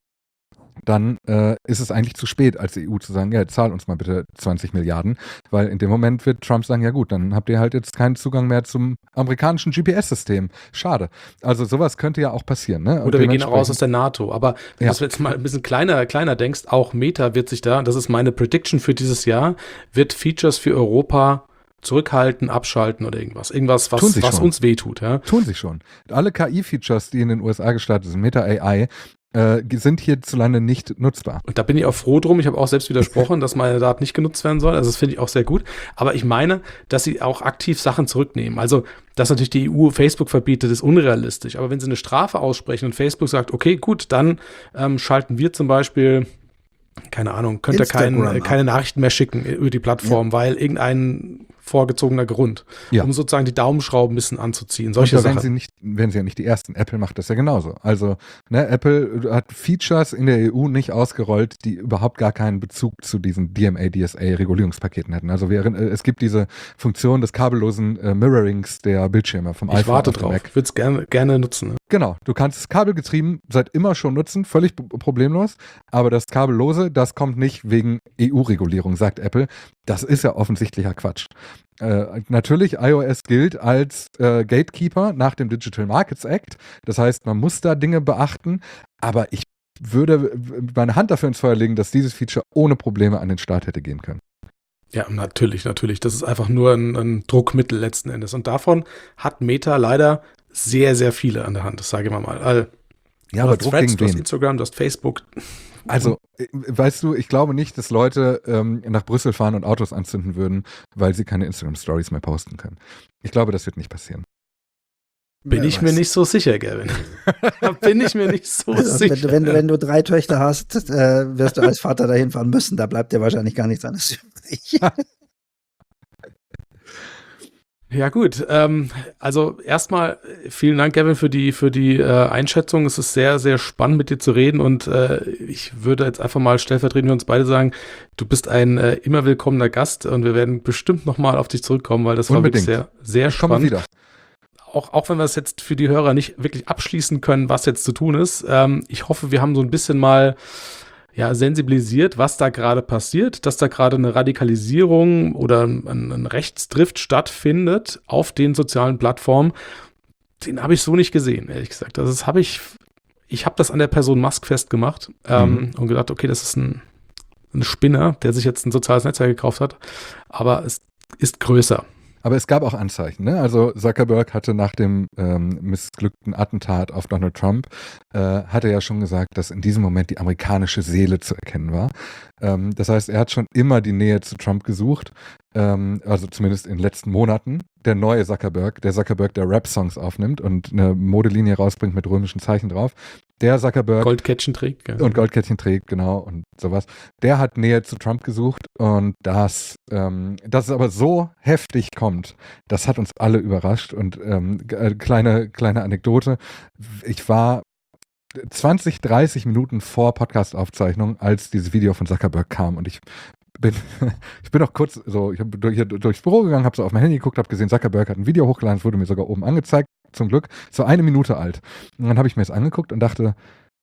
dann ist es eigentlich zu spät, als EU zu sagen, ja, zahl uns mal bitte 20 Milliarden, weil in dem Moment wird Trump sagen, ja gut, dann habt ihr halt jetzt keinen Zugang mehr zum amerikanischen GPS-System. Schade. Also sowas könnte ja auch passieren. Ne? Oder wir gehen auch raus aus der NATO. Aber wenn du jetzt mal ein bisschen kleiner denkst, auch Meta wird sich das ist meine Prediction für dieses Jahr, wird Features für Europa zurückhalten, abschalten oder irgendwas. Irgendwas, was uns wehtut. Ja? Tun sie schon. Alle KI-Features, die in den USA gestartet sind, Meta AI, sind hierzulande nicht nutzbar. Und da bin ich auch froh drum. Ich habe auch selbst widersprochen, dass meine Daten nicht genutzt werden sollen. Also das finde ich auch sehr gut. Aber ich meine, dass sie auch aktiv Sachen zurücknehmen. Also, dass natürlich die EU Facebook verbietet, ist unrealistisch. Aber wenn sie eine Strafe aussprechen und Facebook sagt, okay, gut, dann schalten wir zum Beispiel, keine Ahnung, könnt ihr keine Nachrichten mehr schicken über die Plattform, weil irgendein vorgezogener Grund, um sozusagen die Daumenschrauben ein bisschen anzuziehen. Solche Sachen. Werden sie ja nicht die Ersten. Apple macht das ja genauso. Also Apple hat Features in der EU nicht ausgerollt, die überhaupt gar keinen Bezug zu diesen DMA, DSA-Regulierungspaketen hätten. Also es gibt diese Funktion des kabellosen Mirrorings der Bildschirme vom iPhone. Ich warte drauf. Ich würde es gerne nutzen. Ne? Genau. Du kannst es kabelgetrieben seit immer schon nutzen, völlig problemlos. Aber das kabellose, das kommt nicht wegen EU-Regulierung, sagt Apple. Das ist ja offensichtlicher Quatsch. Natürlich, iOS gilt als Gatekeeper nach dem Digital Markets Act. Das heißt, man muss da Dinge beachten. Aber ich würde meine Hand dafür ins Feuer legen, dass dieses Feature ohne Probleme an den Start hätte gehen können. Ja, natürlich. Das ist einfach nur ein Druckmittel letzten Endes. Und davon hat Meta leider sehr, sehr viele an der Hand. Das sage ich mal. Ja, aber Druck gegen du hast Instagram, du hast Facebook. Also, weißt du, ich glaube nicht, dass Leute nach Brüssel fahren und Autos anzünden würden, weil sie keine Instagram-Stories mehr posten können. Ich glaube, das wird nicht passieren. Bin ich mir nicht so sicher, Gavin. Bin ich mir nicht so sicher. Wenn du 3 Töchter hast, wirst du als Vater dahin fahren müssen. Da bleibt dir wahrscheinlich gar nichts anderes übrig. Ja gut, also erstmal vielen Dank, Gavin, für die Einschätzung. Es ist sehr, sehr spannend, mit dir zu reden und ich würde jetzt einfach mal stellvertretend für uns beide sagen, du bist ein immer willkommener Gast und wir werden bestimmt nochmal auf dich zurückkommen, weil das war wirklich sehr, sehr spannend. Wieder. auch wenn wir es jetzt für die Hörer nicht wirklich abschließen können, was jetzt zu tun ist, ich hoffe, wir haben so ein bisschen mal sensibilisiert, was da gerade passiert, dass da gerade eine Radikalisierung oder ein Rechtsdrift stattfindet auf den sozialen Plattformen. Den habe ich so nicht gesehen, ehrlich gesagt. Also ich habe das an der Person Musk festgemacht und gedacht, okay, das ist ein Spinner, der sich jetzt ein soziales Netzwerk gekauft hat, aber es ist größer. Aber es gab auch Anzeichen, ne? Also Zuckerberg hatte nach dem missglückten Attentat auf Donald Trump, hatte ja schon gesagt, dass in diesem Moment die amerikanische Seele zu erkennen war. Das heißt, er hat schon immer die Nähe zu Trump gesucht, also zumindest in den letzten Monaten. Der neue Zuckerberg, der Rap-Songs aufnimmt und eine Modelinie rausbringt mit römischen Zeichen drauf. Der Zuckerberg Goldkettchen trägt. Ja. Und Goldkettchen trägt, genau, und sowas. Der hat Nähe zu Trump gesucht und dass es aber so heftig kommt, das hat uns alle überrascht. Und kleine Anekdote, ich war 20, 30 Minuten vor Podcast-Aufzeichnung, als dieses Video von Zuckerberg kam, und ich bin auch kurz so, ich habe durchs Büro gegangen, habe so auf mein Handy geguckt, habe gesehen, Zuckerberg hat ein Video hochgeladen, es wurde mir sogar oben angezeigt, zum Glück, so 1 Minute alt. Und dann habe ich mir das angeguckt und dachte,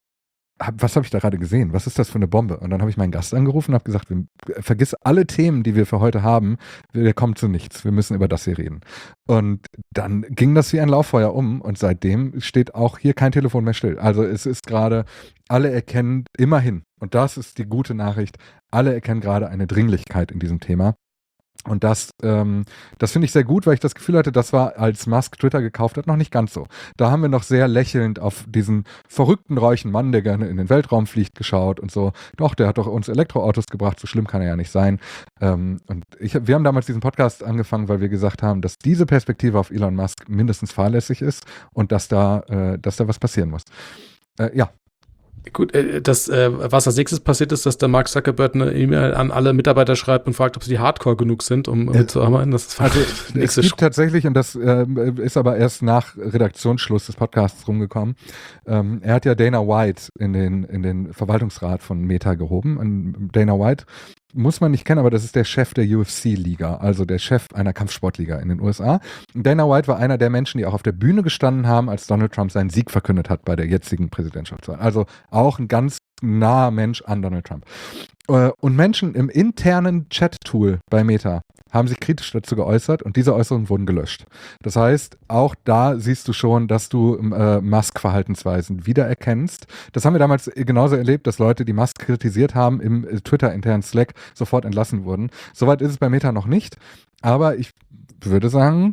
was habe ich da gerade gesehen? Was ist das für eine Bombe? Und dann habe ich meinen Gast angerufen und habe gesagt, vergiss alle Themen, die wir für heute haben, wir kommen zu nichts, wir müssen über das hier reden. Und dann ging das wie ein Lauffeuer um und seitdem steht auch hier kein Telefon mehr still. Also es ist gerade, alle erkennen immerhin, und das ist die gute Nachricht, alle erkennen gerade eine Dringlichkeit in diesem Thema. Und das finde ich sehr gut, weil ich das Gefühl hatte, das war, als Musk Twitter gekauft hat, noch nicht ganz so. Da haben wir noch sehr lächelnd auf diesen verrückten, reichen Mann, der gerne in den Weltraum fliegt, geschaut und so. Doch, der hat doch uns Elektroautos gebracht, so schlimm kann er ja nicht sein. Und wir haben damals diesen Podcast angefangen, weil wir gesagt haben, dass diese Perspektive auf Elon Musk mindestens fahrlässig ist und dass da was passieren muss. Ja. Gut, was als nächstes passiert ist, dass der Mark Zuckerberg eine E-Mail an alle Mitarbeiter schreibt und fragt, ob sie hardcore genug sind, um mitzuarbeiten. Das ist also es gibt tatsächlich, und das ist aber erst nach Redaktionsschluss des Podcasts rumgekommen, er hat ja Dana White in den Verwaltungsrat von Meta gehoben. Und Dana White muss man nicht kennen, aber das ist der Chef der UFC-Liga, also der Chef einer Kampfsportliga in den USA. Dana White war einer der Menschen, die auch auf der Bühne gestanden haben, als Donald Trump seinen Sieg verkündet hat bei der jetzigen Präsidentschaftswahl. Also auch ein ganz naher Mensch an Donald Trump. Und Menschen im internen Chat-Tool bei Meta haben sich kritisch dazu geäußert und diese Äußerungen wurden gelöscht. Das heißt, auch da siehst du schon, dass du Musk-Verhaltensweisen wiedererkennst. Das haben wir damals genauso erlebt, dass Leute, die Musk kritisiert haben, im Twitter-internen Slack sofort entlassen wurden. Soweit ist es bei Meta noch nicht, aber ich würde sagen,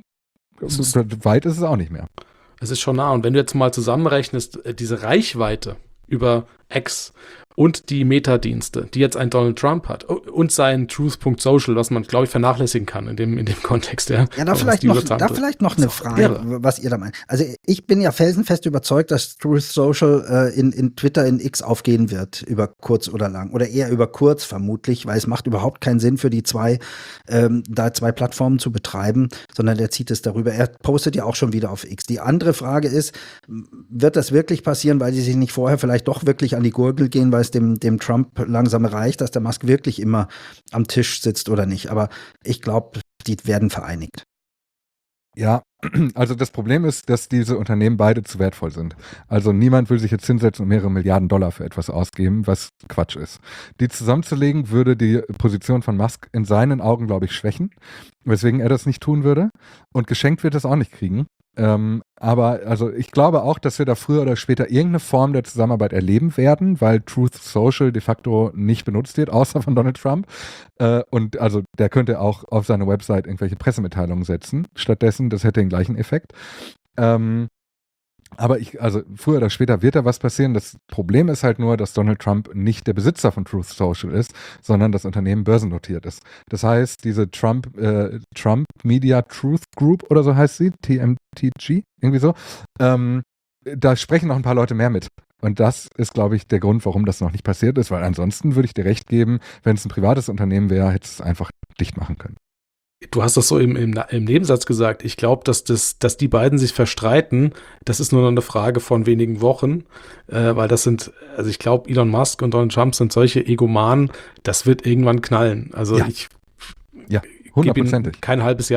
weit ist es auch nicht mehr. Es ist schon nah. Und wenn du jetzt mal zusammenrechnest, diese Reichweite über X und die Meta-Dienste, die jetzt ein Donald Trump hat und sein Truth.social, was man, glaube ich, vernachlässigen kann in dem Kontext. Ja, da vielleicht noch eine Frage, was ihr da meint. Also ich bin ja felsenfest überzeugt, dass Truth Social in Twitter, in X aufgehen wird, über kurz oder lang. Oder eher über kurz vermutlich, weil es macht überhaupt keinen Sinn für die zwei Plattformen zu betreiben, sondern der zieht es darüber. Er postet ja auch schon wieder auf X. Die andere Frage ist, wird das wirklich passieren, weil die sich nicht vorher vielleicht doch wirklich an die Gurgel gehen, weil es dem Trump langsam reicht, dass der Musk wirklich immer am Tisch sitzt oder nicht. Aber ich glaube, die werden vereinigt. Ja, also das Problem ist, dass diese Unternehmen beide zu wertvoll sind. Also niemand will sich jetzt hinsetzen und mehrere Milliarden Dollar für etwas ausgeben, was Quatsch ist. Die zusammenzulegen würde die Position von Musk in seinen Augen, glaube ich, schwächen, weswegen er das nicht tun würde. Und geschenkt wird es auch nicht kriegen. Aber also ich glaube auch, dass wir da früher oder später irgendeine Form der Zusammenarbeit erleben werden, weil Truth Social de facto nicht benutzt wird, außer von Donald Trump. Und also der könnte auch auf seine Website irgendwelche Pressemitteilungen setzen. Stattdessen, das hätte den gleichen Effekt. Aber also früher oder später wird da was passieren. Das Problem ist halt nur, dass Donald Trump nicht der Besitzer von Truth Social ist, sondern das Unternehmen börsennotiert ist. Das heißt, diese Trump Media Truth Group oder so heißt sie, TMTG, irgendwie so, da sprechen noch ein paar Leute mehr mit. Und das ist, glaube ich, der Grund, warum das noch nicht passiert ist, weil ansonsten würde ich dir recht geben, wenn es ein privates Unternehmen wäre, hätte es einfach dicht machen können. Du hast das so im Nebensatz gesagt. Ich glaube, dass die beiden sich verstreiten, das ist nur noch eine Frage von wenigen Wochen, weil also ich glaube, Elon Musk und Donald Trump sind solche Egomanen, das wird irgendwann knallen. Also ja. ich ja, gebe ihnen kein halbes Jahr.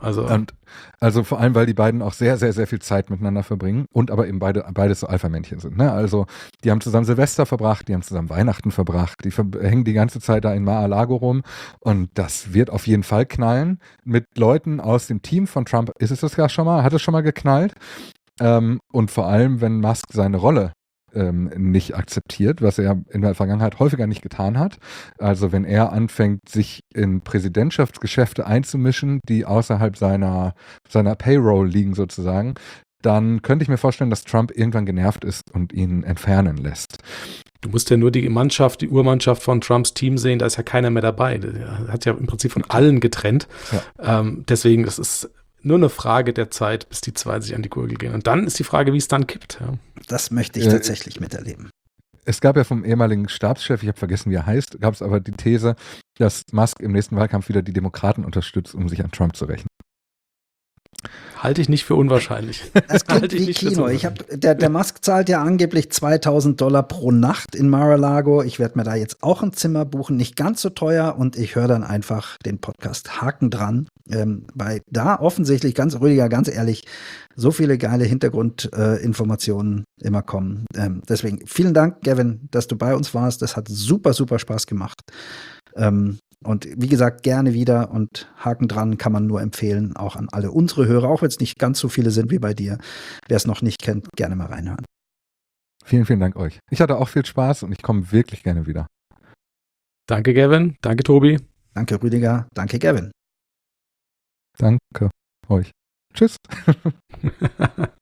Also vor allem, weil die beiden auch sehr, sehr, sehr viel Zeit miteinander verbringen und aber eben beides so Alpha-Männchen sind. Ne? Also die haben zusammen Silvester verbracht, die haben zusammen Weihnachten verbracht, die hängen die ganze Zeit da in Mar-a-Lago rum und das wird auf jeden Fall knallen. Mit Leuten aus dem Team von Trump ist es das ja schon mal, hat es schon mal geknallt. Und vor allem, wenn Musk seine Rolle nicht akzeptiert, was er in der Vergangenheit häufiger nicht getan hat. Also wenn er anfängt, sich in Präsidentschaftsgeschäfte einzumischen, die außerhalb seiner Payroll liegen sozusagen, dann könnte ich mir vorstellen, dass Trump irgendwann genervt ist und ihn entfernen lässt. Du musst ja nur die Urmannschaft von Trumps Team sehen, da ist ja keiner mehr dabei. Der hat ja im Prinzip von allen getrennt. Ja. Deswegen, das ist nur eine Frage der Zeit, bis die zwei sich an die Gurgel gehen. Und dann ist die Frage, wie es dann kippt. Ja. Das möchte ich tatsächlich miterleben. Es gab ja vom ehemaligen Stabschef, ich habe vergessen, wie er heißt, gab es aber die These, dass Musk im nächsten Wahlkampf wieder die Demokraten unterstützt, um sich an Trump zu rächen. Halte ich nicht für unwahrscheinlich. Das klingt wie Kino. Der Musk zahlt ja angeblich $2.000 pro Nacht in Mar-a-Lago. Ich werde mir da jetzt auch ein Zimmer buchen, nicht ganz so teuer, und ich höre dann einfach den Podcast Haken dran, weil da offensichtlich, Rüdiger, ganz ehrlich, so viele geile Hintergrundinformationen immer kommen. Deswegen vielen Dank, Gavin, dass du bei uns warst. Das hat super, super Spaß gemacht. Und wie gesagt, gerne wieder, und Haken dran kann man nur empfehlen, auch an alle unsere Hörer, auch wenn es nicht ganz so viele sind wie bei dir. Wer es noch nicht kennt, gerne mal reinhören. Vielen, vielen Dank euch. Ich hatte auch viel Spaß und ich komme wirklich gerne wieder. Danke, Gavin. Danke, Tobi. Danke, Rüdiger. Danke, Gavin. Danke euch. Tschüss.